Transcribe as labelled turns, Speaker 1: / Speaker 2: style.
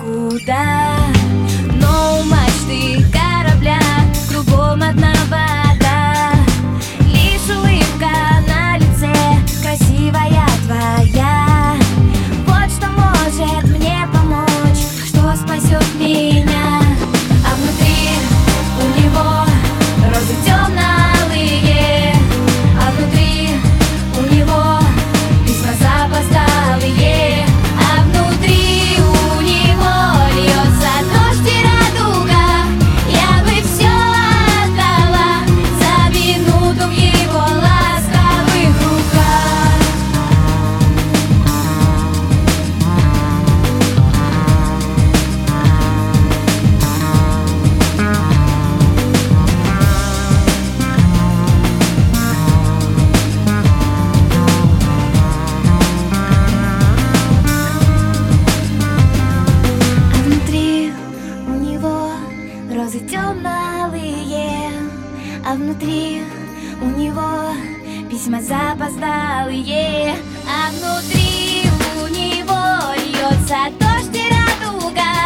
Speaker 1: никуда. Но у мачты корабля кругом одна вода. Лишь улыбка на лице красивая твоя. Вот что может мне помочь, что спасет меня. А внутри у него розы темно-алые, а внутри у него письма запоздалые, а внутри у него льется дождь и радуга. Я бы все отдала за минуту в его ласковых руках. А внутри у него розы темно-алые, а внутри у него письма запоздалые, а внутри у него льется дождь и радуга.